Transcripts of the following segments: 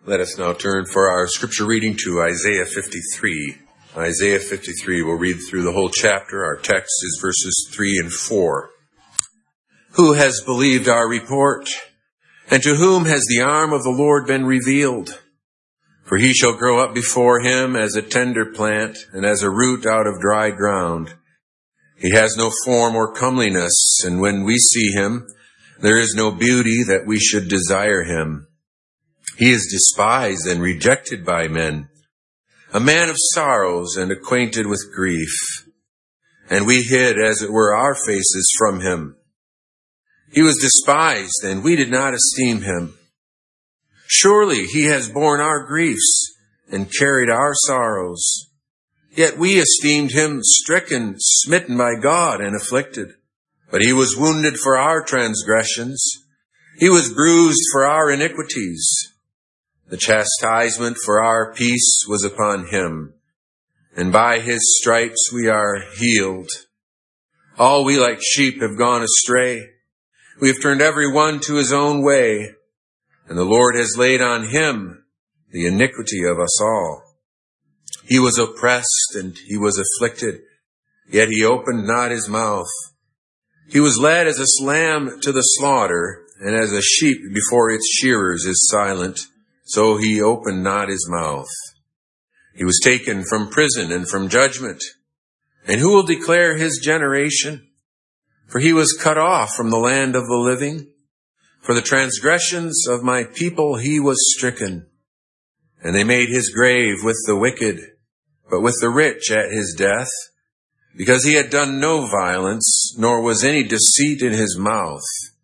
Let us now turn for our scripture reading to Isaiah 53. Isaiah 53, we'll read through the whole chapter. Our text is verses 3 and 4. Who has believed our report? And to whom has the arm of the Lord been revealed? For he shall grow up before him as a tender plant, and as a root out of dry ground. He has no form or comeliness, and when we see him, there is no beauty that we should desire him. He is despised and rejected by men, a man of sorrows and acquainted with grief. And we hid, as it were, our faces from him. He was despised, and we did not esteem him. Surely he has borne our griefs and carried our sorrows. Yet we esteemed him stricken, smitten by God, and afflicted. But he was wounded for our transgressions. He was bruised for our iniquities. The chastisement for our peace was upon him, and by his stripes we are healed. All we like sheep have gone astray. We have turned every one to his own way, and the Lord has laid on him the iniquity of us all. He was oppressed and he was afflicted, yet he opened not his mouth. He was led as a lamb to the slaughter, and as a sheep before its shearers is silent, so he opened not his mouth. He was taken from prison and from judgment. And who will declare his generation? For he was cut off from the land of the living. For the transgressions of my people he was stricken. And they made his grave with the wicked, but with the rich at his death, because he had done no violence, nor was any deceit in his mouth.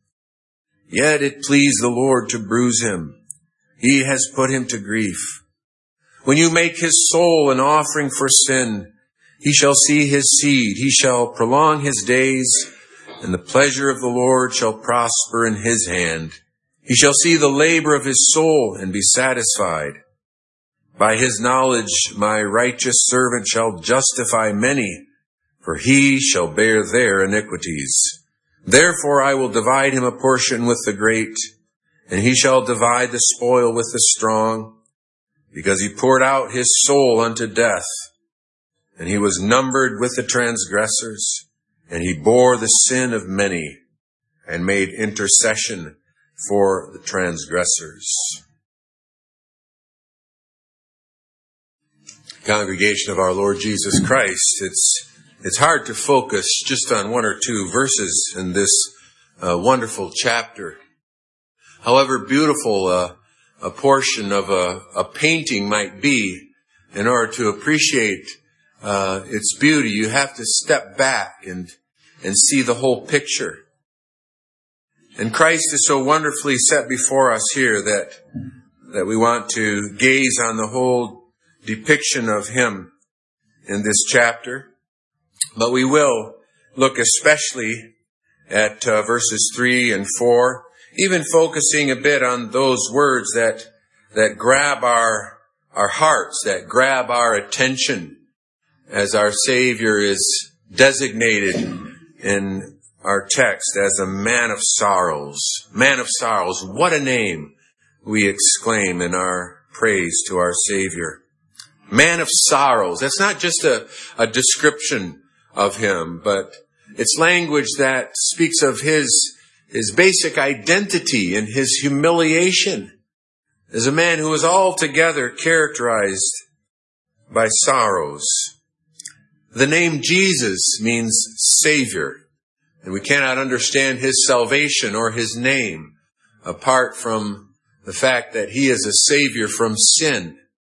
Yet it pleased the Lord to bruise him. He has put him to grief. When you make his soul an offering for sin, he shall see his seed. He shall prolong his days, and the pleasure of the Lord shall prosper in his hand. He shall see the labor of his soul and be satisfied. By his knowledge my righteous servant shall justify many, for he shall bear their iniquities. Therefore I will divide him a portion with the great, and he shall divide the spoil with the strong, because he poured out his soul unto death, and he was numbered with the transgressors, and he bore the sin of many, and made intercession for the transgressors. Congregation of our Lord Jesus Christ, it's hard to focus just on one or two verses in this wonderful chapter. However beautiful a portion of a painting might be, in order to appreciate its beauty, you have to step back and see the whole picture. And Christ is so wonderfully set before us here that we want to gaze on the whole depiction of him in this chapter. But we will look especially at verses 3 and 4, even focusing a bit on those words that grab our hearts, that grab our attention, as our Savior is designated in our text as a man of sorrows. Man of sorrows, what a name, we exclaim in our praise to our Savior. Man of sorrows. That's not just a description of him, but it's language that speaks of his basic identity and his humiliation as a man who was altogether characterized by sorrows. The name Jesus means Savior, and we cannot understand his salvation or his name apart from the fact that he is a Savior from sin.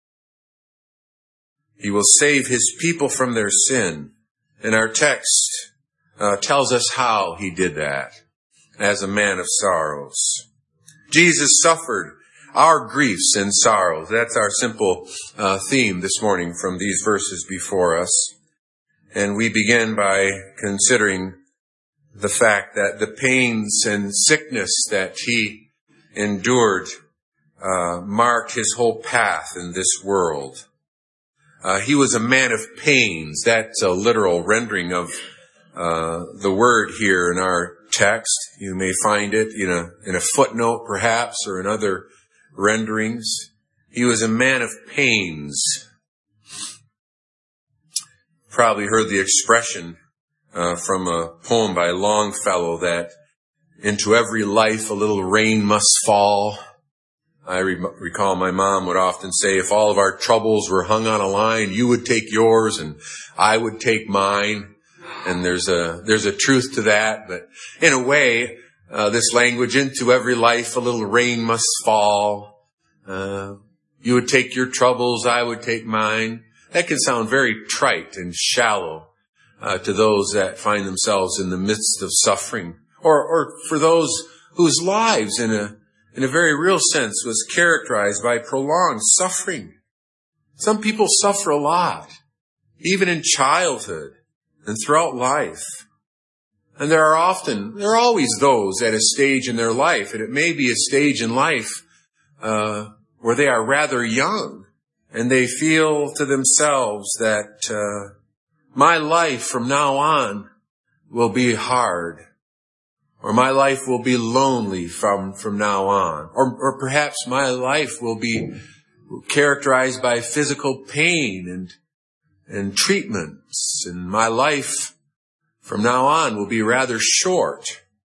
He will save his people from their sin. And our text tells us how he did that as a man of sorrows. Jesus suffered our griefs and sorrows. That's our simple theme this morning from these verses before us. And we begin by considering the fact that the pains and sickness that he endured marked his whole path in this world. He was a man of pains. That's a literal rendering of the word here in our text. You may find it in a footnote perhaps, or in other renderings. He was a man of pains. Probably heard the expression from a poem by Longfellow that into every life a little rain must fall. I recall my mom would often say, if all of our troubles were hung on a line, you would take yours and I would take mine. And there's a truth to that. But in a way, this language, into every life a little rain must fall. You would take your troubles, I would take mine. That can sound very trite and shallow to those that find themselves in the midst of suffering, or for those whose lives in a very real sense was characterized by prolonged suffering. Some people suffer a lot, even in childhood and throughout life. And there are always those at a stage in their life, and it may be a stage in life where they are rather young, and they feel to themselves that my life from now on will be hard, or my life will be lonely from now on, or perhaps my life will be characterized by physical pain and treatments, and my life from now on will be rather short.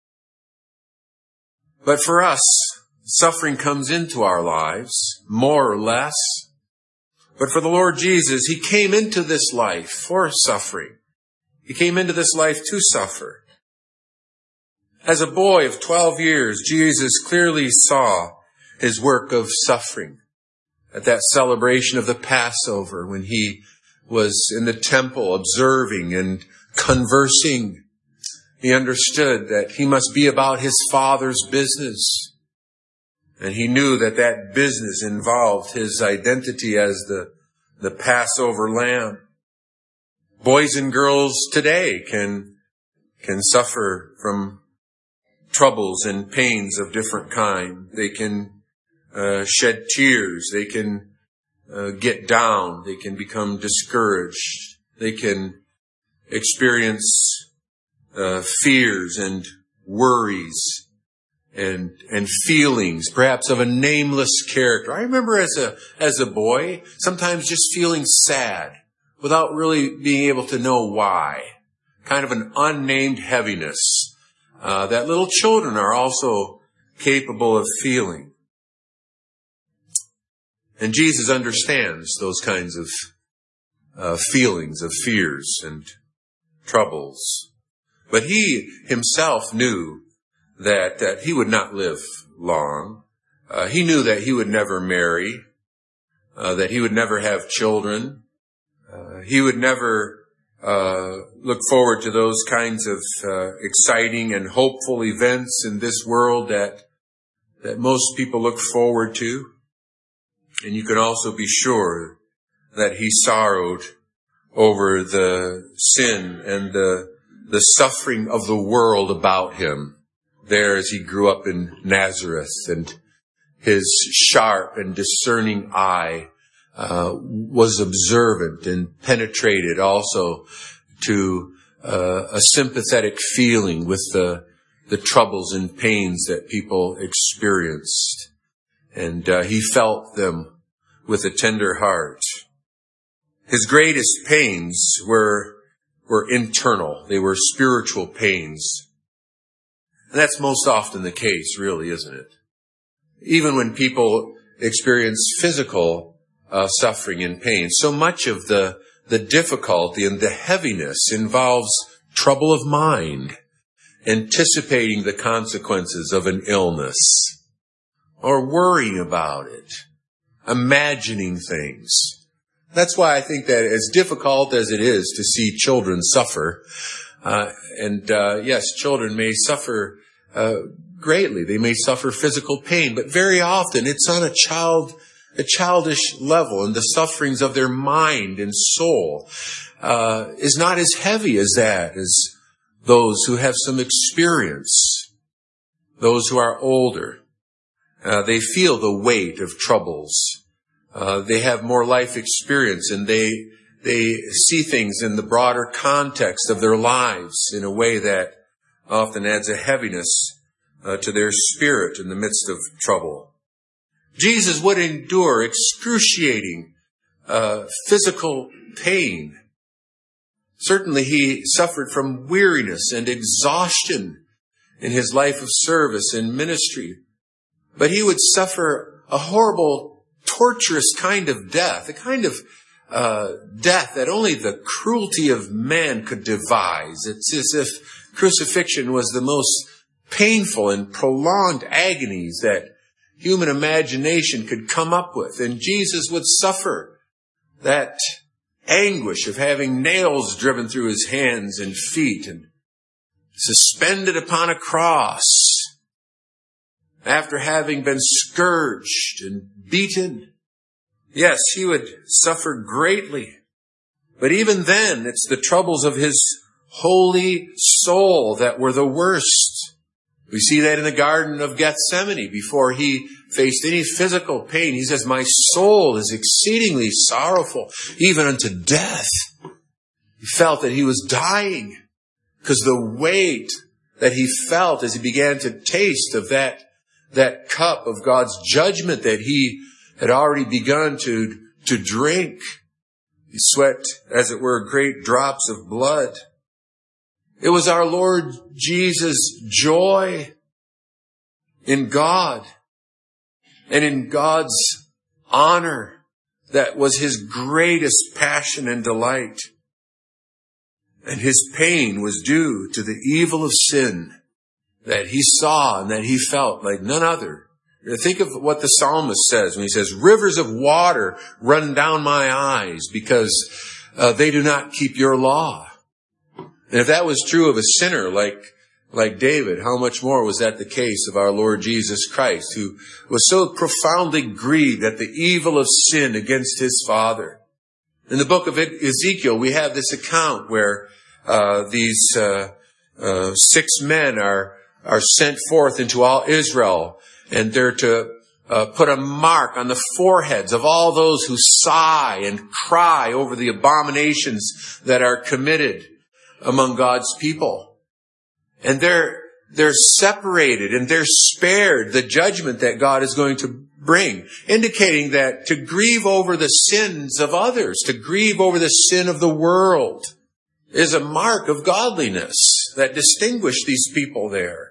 But for us, suffering comes into our lives, more or less. But for the Lord Jesus, He came into this life for suffering. He came into this life to suffer. As a boy of 12 years, Jesus clearly saw His work of suffering at that celebration of the Passover when He was in the temple observing and conversing. He understood that He must be about His Father's business. And He knew that that business involved His identity as the Passover lamb. Boys and girls today can suffer from troubles and pains of different kind. They can shed tears. They can get down. They can become discouraged. They can experience fears and worries and feelings, perhaps of a nameless character. I remember as a boy, sometimes just feeling sad without really being able to know why. Kind of an unnamed heaviness that little children are also capable of feeling. And Jesus understands those kinds of feelings, of fears and troubles. But He Himself knew that He would not live long. He knew that He would never marry, that He would never have children. He would never look forward to those kinds of exciting and hopeful events in this world that most people look forward to. And you can also be sure that He sorrowed over the sin and the suffering of the world about Him there as He grew up in Nazareth, and His sharp and discerning eye was observant and penetrated also to a sympathetic feeling with the troubles and pains that people experienced. And He felt them with a tender heart. His greatest pains were internal. They were spiritual pains. And that's most often the case, really, isn't it? Even when people experience physical suffering and pain, so much of the difficulty and the heaviness involves trouble of mind, anticipating the consequences of an illness, or worrying about it, imagining things. That's why I think that as difficult as it is to see children suffer, yes, children may suffer greatly. They may suffer physical pain, but very often it's on a childish level, and the sufferings of their mind and soul is not as heavy as those who have some experience, those who are older. They feel the weight of troubles. They have more life experience, and they see things in the broader context of their lives in a way that often adds a heaviness to their spirit in the midst of trouble. Jesus would endure excruciating physical pain. Certainly he suffered from weariness and exhaustion in his life of service and ministry. But he would suffer a horrible, torturous kind of death, a kind of death that only the cruelty of man could devise. It's as if crucifixion was the most painful and prolonged agonies that human imagination could come up with. And Jesus would suffer that anguish of having nails driven through his hands and feet and suspended upon a cross after having been scourged and beaten. Yes, he would suffer greatly. But even then, it's the troubles of his holy soul that were the worst. We see that in the Garden of Gethsemane before he faced any physical pain. He says, my soul is exceedingly sorrowful, even unto death. He felt that he was dying because the weight that he felt as he began to taste of that cup of God's judgment that he had already begun to drink. He sweat, as it were, great drops of blood. It was our Lord Jesus' joy in God and in God's honor that was his greatest passion and delight. And his pain was due to the evil of sin that he saw and that he felt like none other. Think of what the psalmist says when he says, rivers of water run down my eyes because they do not keep your law. And if that was true of a sinner like David, how much more was that the case of our Lord Jesus Christ, who was so profoundly grieved at the evil of sin against his Father? In the book of Ezekiel, we have this account where these 6 men are sent forth into all Israel, and they're to put a mark on the foreheads of all those who sigh and cry over the abominations that are committed among God's people. And they're separated and they're spared the judgment that God is going to bring, indicating that to grieve over the sins of others, to grieve over the sin of the world, is a mark of godliness that distinguished these people there.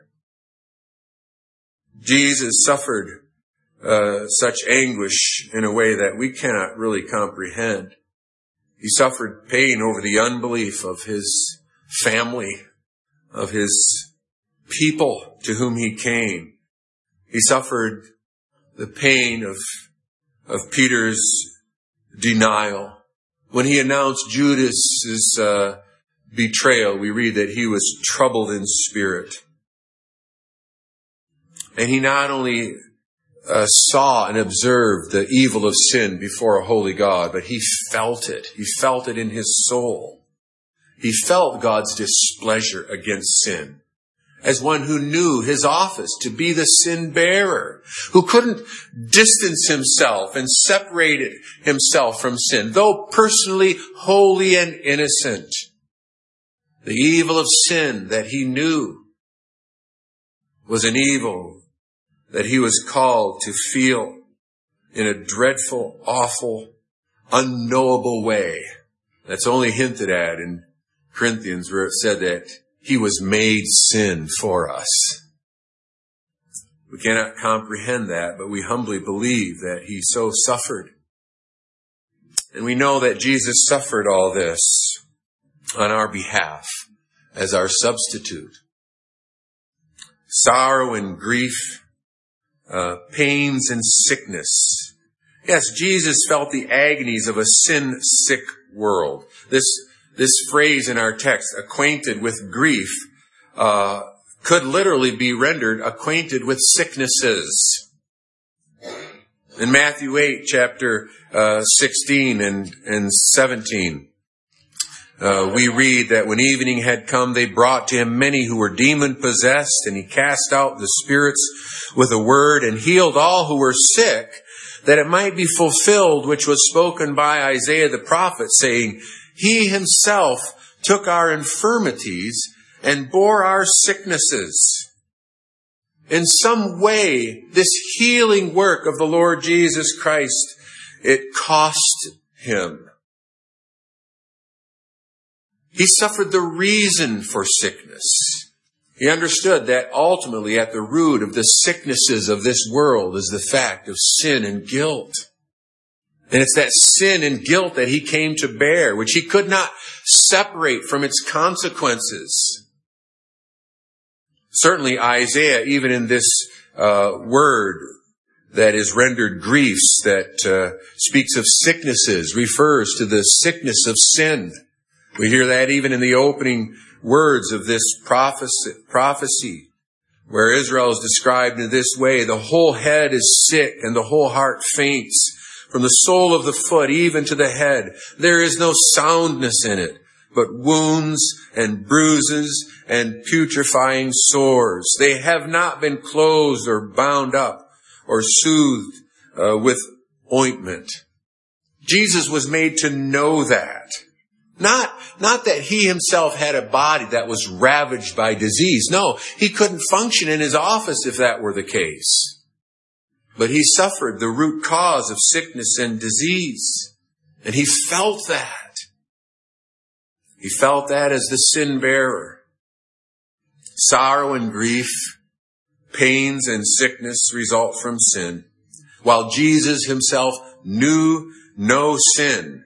Jesus suffered such anguish in a way that we cannot really comprehend. He suffered pain over the unbelief of his family, of his people to whom he came. He suffered the pain of Peter's denial. When he announced Judas's betrayal, we read that he was troubled in spirit. And he not only saw and observed the evil of sin before a holy God, but he felt it. He felt it in his soul. He felt God's displeasure against sin as one who knew his office to be the sin bearer, who couldn't distance himself and separated himself from sin, though personally holy and innocent. The evil of sin that he knew was an evil that he was called to feel in a dreadful, awful, unknowable way. That's only hinted at in Corinthians, where it said that he was made sin for us. We cannot comprehend that, but we humbly believe that he so suffered. And we know that Jesus suffered all this on our behalf as our substitute. Sorrow and grief, pains and sickness. Yes, Jesus felt the agonies of a sin-sick world. This phrase in our text, acquainted with grief, could literally be rendered acquainted with sicknesses. In Matthew 8, chapter 16 and 17, we read that when evening had come, they brought to him many who were demon-possessed, and he cast out the spirits with a word and healed all who were sick, that it might be fulfilled which was spoken by Isaiah the prophet, saying, he himself took our infirmities and bore our sicknesses. in some way, this healing work of the Lord Jesus Christ, it cost him. He suffered the reason for sickness. He understood that ultimately at the root of the sicknesses of this world is the fact of sin and guilt. And it's that sin and guilt that he came to bear, which he could not separate from its consequences. Certainly Isaiah, even in this word that is rendered griefs, that speaks of sicknesses, refers to the sickness of sin. We hear that even in the opening words of this prophecy, where Israel is described in this way: the whole head is sick and the whole heart faints. From the sole of the foot even to the head, there is no soundness in it, but wounds and bruises and putrefying sores. They have not been closed or bound up or soothed with ointment. Jesus was made to know that. Not that he himself had a body that was ravaged by disease. No, he couldn't function in his office if that were the case. But he suffered the root cause of sickness and disease. And he felt that. He felt that as the sin bearer. Sorrow and grief, pains and sickness result from sin. While Jesus himself knew no sin.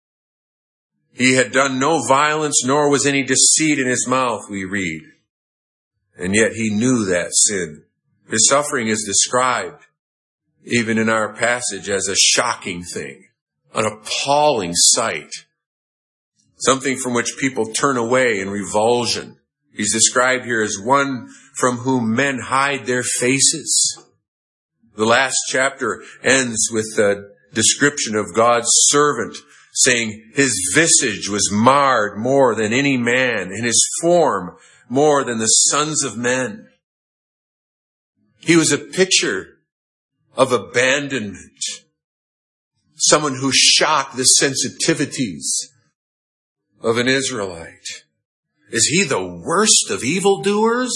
He had done no violence, nor was any deceit in his mouth, we read. And yet he knew that sin. His suffering is described, even in our passage, as a shocking thing, an appalling sight, something from which people turn away in revulsion. He's described here as one from whom men hide their faces. The last chapter ends with the description of God's servant, saying his visage was marred more than any man, and his form more than the sons of men. He was a picture of abandonment, someone who shocked the sensitivities of an Israelite. Is he the worst of evildoers?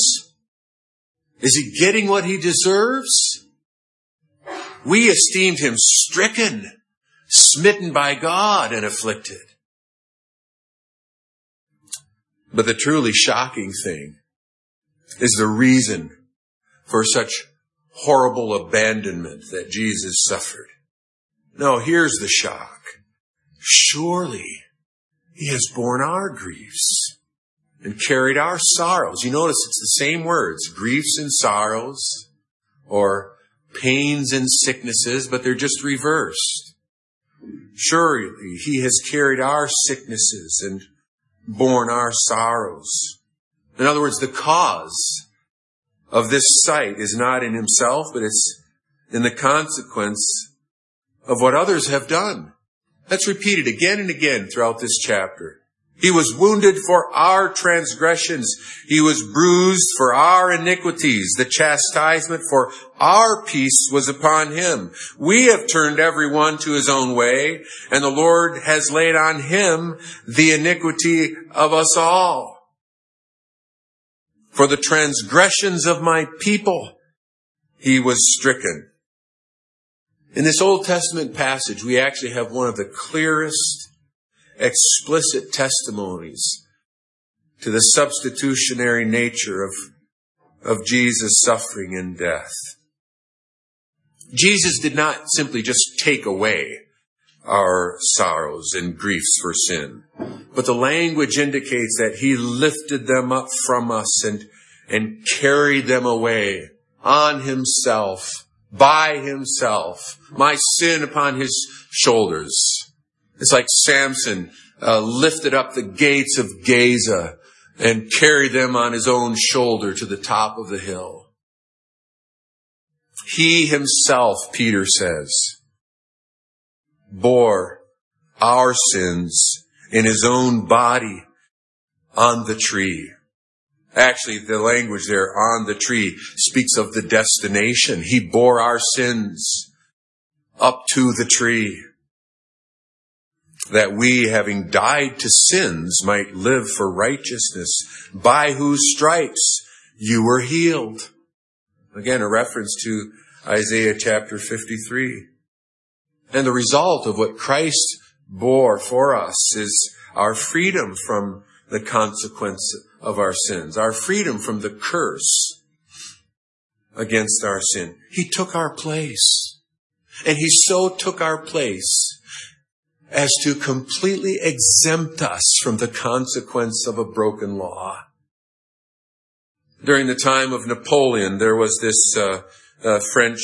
Is he getting what he deserves? We esteemed him stricken, smitten by God, and afflicted. But the truly shocking thing is the reason for such horrible abandonment that Jesus suffered. No, here's the shock. Surely he has borne our griefs and carried our sorrows. You notice it's the same words, griefs and sorrows, or pains and sicknesses, but they're just reversed. Surely he has carried our sicknesses and borne our sorrows. In other words, the cause of this sight is not in himself, but it's in the consequence of what others have done. That's repeated again and again throughout this chapter. He was wounded for our transgressions. He was bruised for our iniquities. The chastisement for our peace was upon him. We have turned everyone to his own way, and the Lord has laid on him the iniquity of us all. For the transgressions of my people, he was stricken. In this Old Testament passage, we actually have one of the clearest, explicit testimonies to the substitutionary nature of Jesus' suffering and death. Jesus did not simply just take away our sorrows and griefs for sin, but the language indicates that he lifted them up from us and carried them away on himself, by himself, my sin upon his shoulders. It's like Samson lifted up the gates of Gaza and carried them on his own shoulder to the top of the hill. He himself, Peter says, bore our sins in his own body on the tree. Actually, the language there, on the tree, speaks of the destination. He bore our sins up to the tree, that we, having died to sins, might live for righteousness, by whose stripes you were healed. Again, a reference to Isaiah chapter 53. And the result of what Christ bore for us is our freedom from the consequence of our sins, our freedom from the curse against our sin. He took our place. And he so took our place as to completely exempt us from the consequence of a broken law. During the time of Napoleon, there was this French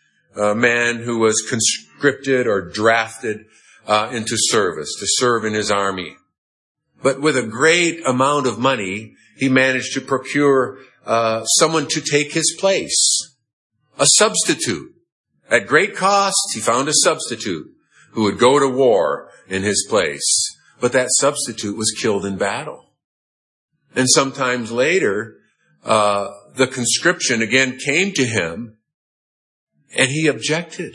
man who was conscripted or drafted into service, to serve in his army. But with a great amount of money, he managed to procure someone to take his place, a substitute. At great cost, he found a substitute who would go to war in his place. But that substitute was killed in battle. And sometimes later, the conscription again came to him, and he objected.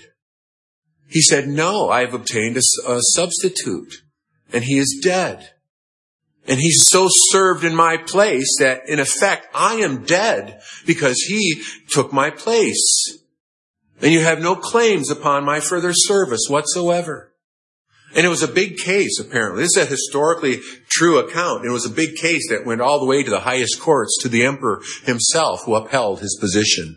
He said, "No, I have obtained a substitute, and he is dead. And he's so served in my place that, in effect, I am dead because he took my place. And you have no claims upon my further service whatsoever." And it was a big case, apparently. This is a historically true account. It was a big case that went all the way to the highest courts, to the emperor himself, who upheld his position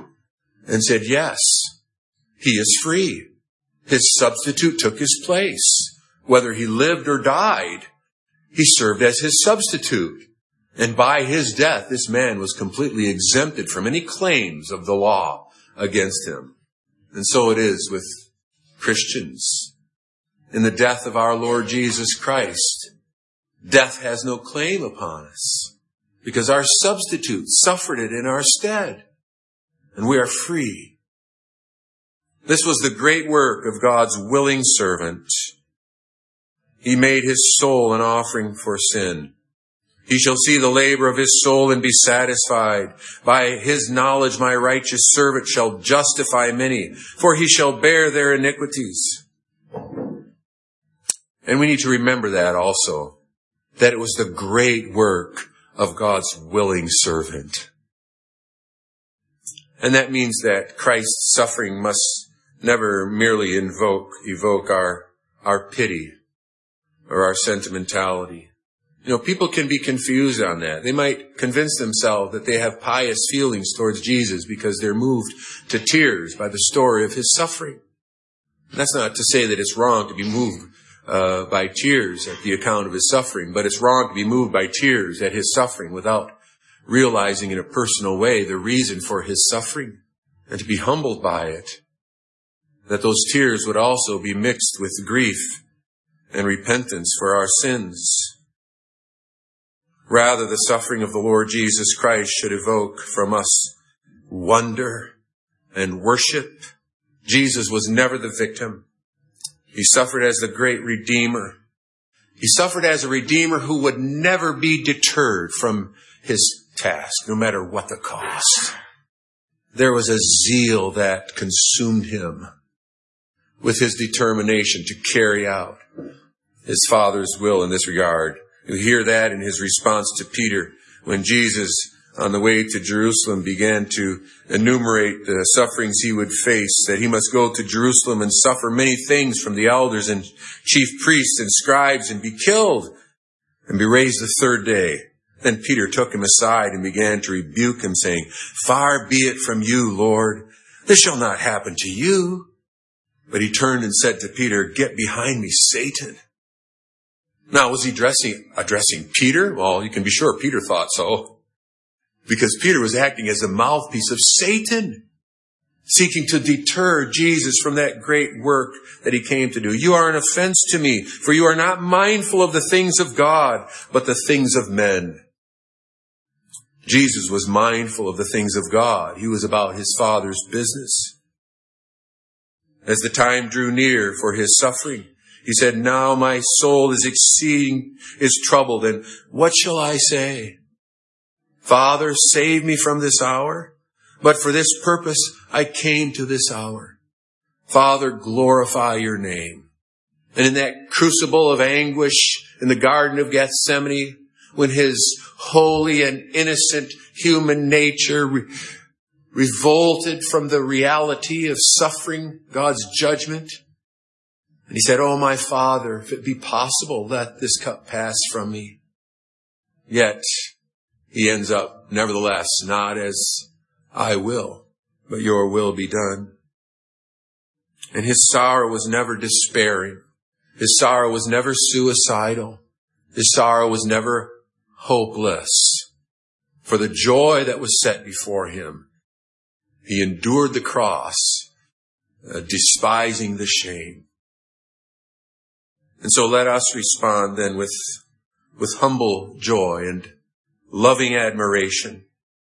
and said, yes, he is free. His substitute took his place. Whether he lived or died, he served as his substitute. And by his death, this man was completely exempted from any claims of the law against him. And so it is with Christians. In the death of our Lord Jesus Christ, death has no claim upon us because our substitute suffered it in our stead, and we are free. This was the great work of God's willing servant. He made his soul an offering for sin. He shall see the labor of his soul and be satisfied. By his knowledge my righteous servant shall justify many, for he shall bear their iniquities. And we need to remember that also, that it was the great work of God's willing servant. And that means that Christ's suffering must never merely evoke our pity or our sentimentality. You know, people can be confused on that. They might convince themselves that they have pious feelings towards Jesus because they're moved to tears by the story of his suffering. That's not to say that it's wrong to be moved by tears at the account of his suffering, but it's wrong to be moved by tears at his suffering without realizing in a personal way the reason for his suffering and to be humbled by it. That those tears would also be mixed with grief and repentance for our sins. Rather, the suffering of the Lord Jesus Christ should evoke from us wonder and worship. Jesus was never the victim. He suffered as the great Redeemer. He suffered as a Redeemer who would never be deterred from his task, no matter what the cost. There was a zeal that consumed him with his determination to carry out his Father's will in this regard. You hear that in his response to Peter when Jesus, on the way to Jerusalem, began to enumerate the sufferings he would face, that he must go to Jerusalem and suffer many things from the elders and chief priests and scribes and be killed and be raised the third day. Then Peter took him aside and began to rebuke him, saying, "Far be it from you, Lord. This shall not happen to you." But he turned and said to Peter, "Get behind me, Satan." Now, was he addressing Peter? Well, you can be sure Peter thought so. Because Peter was acting as a mouthpiece of Satan, seeking to deter Jesus from that great work that he came to do. "You are an offense to me, for you are not mindful of the things of God, but the things of men." Jesus was mindful of the things of God. He was about his Father's business. As the time drew near for his suffering, he said, "Now my soul is troubled, and what shall I say? Father, save me from this hour. But for this purpose I came to this hour. Father, glorify your name." And in that crucible of anguish in the Garden of Gethsemane, when his holy and innocent human nature revolted from the reality of suffering, God's judgment. And he said, "Oh, my Father, if it be possible, let this cup pass from me." Yet he ends up, nevertheless, not as I will, but your will be done. And his sorrow was never despairing. His sorrow was never suicidal. His sorrow was never hopeless. For the joy that was set before him, he endured the cross, despising the shame. And so let us respond then with humble joy and loving admiration.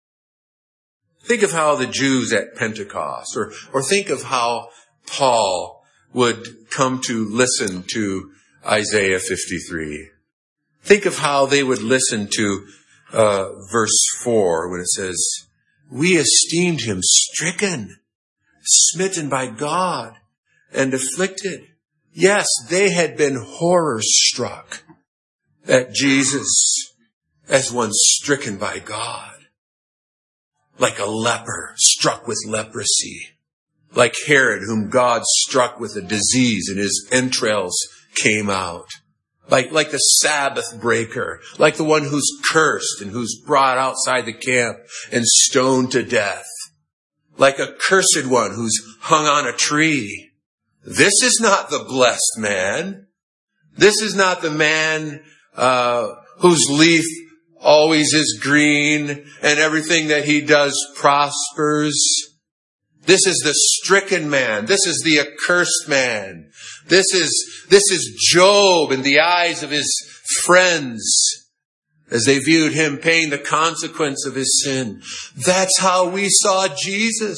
Think of how the Jews at Pentecost, or think of how Paul would come to listen to Isaiah 53. Think of how they would listen to verse 4 when it says, "We esteemed him stricken, smitten by God, and afflicted." Yes, they had been horror-struck at Jesus as one stricken by God, like a leper struck with leprosy, like Herod whom God struck with a disease and his entrails came out, like the Sabbath breaker, like the one who's cursed and who's brought outside the camp and stoned to death, like a cursed one who's hung on a tree. This is not the blessed man. This is not the man whose leaf always is green and everything that he does prospers. This is the stricken man. This is the accursed man. This is Job in the eyes of his friends as they viewed him paying the consequence of his sin. That's how we saw Jesus.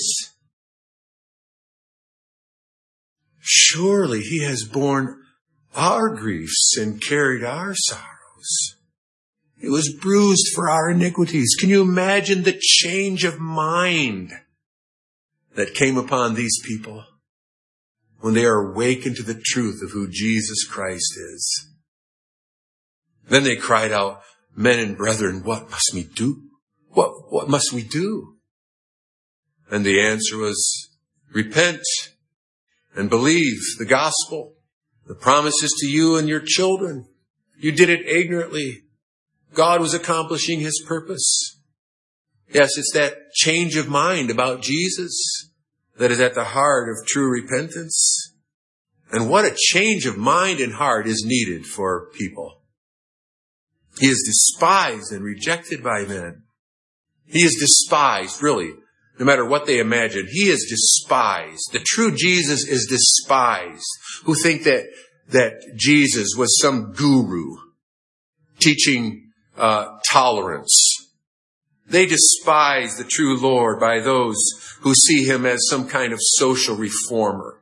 Surely he has borne our griefs and carried our sorrows. He was bruised for our iniquities. Can you imagine the change of mind that came upon these people when they are awakened to the truth of who Jesus Christ is? Then they cried out, "Men and brethren, what must we do? What must we do?" And the answer was, "Repent and believe the gospel, the promises to you and your children. You did it ignorantly. God was accomplishing his purpose." Yes, it's that change of mind about Jesus that is at the heart of true repentance. And what a change of mind and heart is needed for people. He is despised and rejected by men. He is despised, really, no matter what they imagine. He is despised. The true Jesus is despised, who think that Jesus was some guru teaching tolerance. They despise the true Lord by those who see him as some kind of social reformer,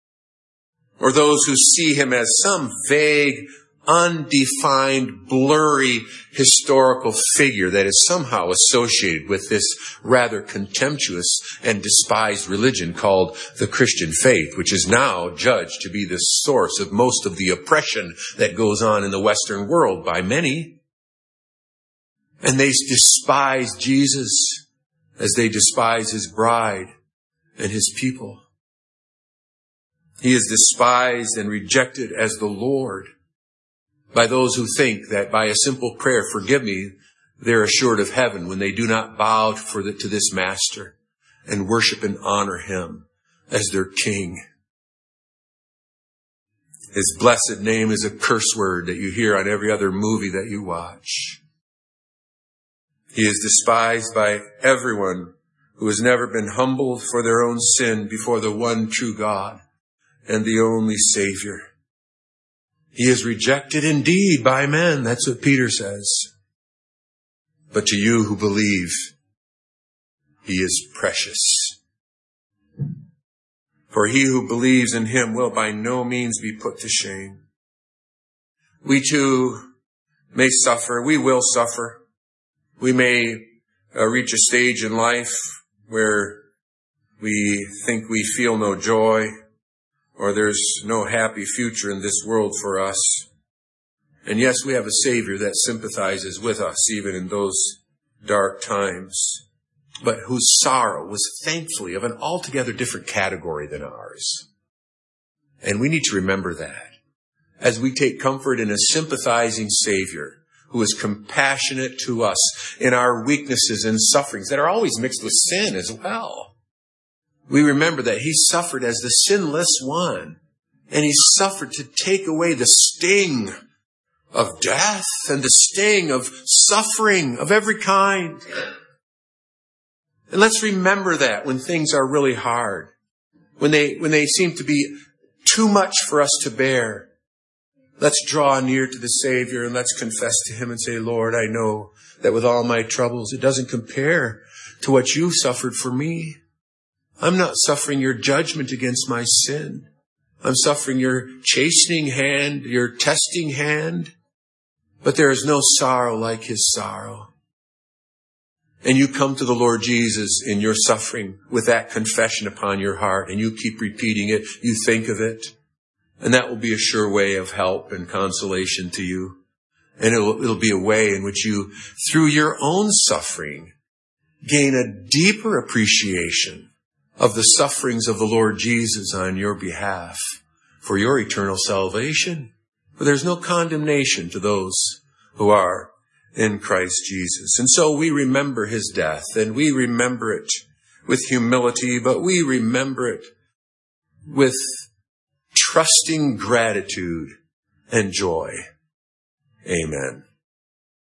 or those who see him as some vague, undefined, blurry historical figure that is somehow associated with this rather contemptuous and despised religion called the Christian faith, which is now judged to be the source of most of the oppression that goes on in the Western world by many. And they despise Jesus as they despise his bride and his people. He is despised and rejected as the Lord by those who think that by a simple prayer, "Forgive me," they're assured of heaven when they do not bow to this master and worship and honor him as their king. His blessed name is a curse word that you hear on every other movie that you watch. He is despised by everyone who has never been humbled for their own sin before the one true God and the only Savior. He is rejected indeed by men. That's what Peter says. But to you who believe, he is precious. For he who believes in him will by no means be put to shame. We too may suffer. We will suffer. We may reach a stage in life where we think we feel no joy, or there's no happy future in this world for us. And yes, we have a Savior that sympathizes with us even in those dark times. but whose sorrow was thankfully of an altogether different category than ours. And we need to remember that as we take comfort in a sympathizing Savior who is compassionate to us in our weaknesses and sufferings that are always mixed with sin as well. We remember that he suffered as the sinless one, and he suffered to take away the sting of death and the sting of suffering of every kind. And let's remember that when things are really hard, when they seem to be too much for us to bear. Let's draw near to the Savior and let's confess to him and say, Lord, I know that with all my troubles, it doesn't compare to what you suffered for me. I'm not suffering your judgment against my sin. I'm suffering your chastening hand, your testing hand. But there is no sorrow like his sorrow. And you come to the Lord Jesus in your suffering with that confession upon your heart, and you keep repeating it, you think of it, and that will be a sure way of help and consolation to you. And it'll be a way in which you, through your own suffering, gain a deeper appreciation of the sufferings of the Lord Jesus on your behalf for your eternal salvation. For there's no condemnation to those who are in Christ Jesus. And so we remember his death, and we remember it with humility, but we remember it with trusting gratitude and joy. Amen.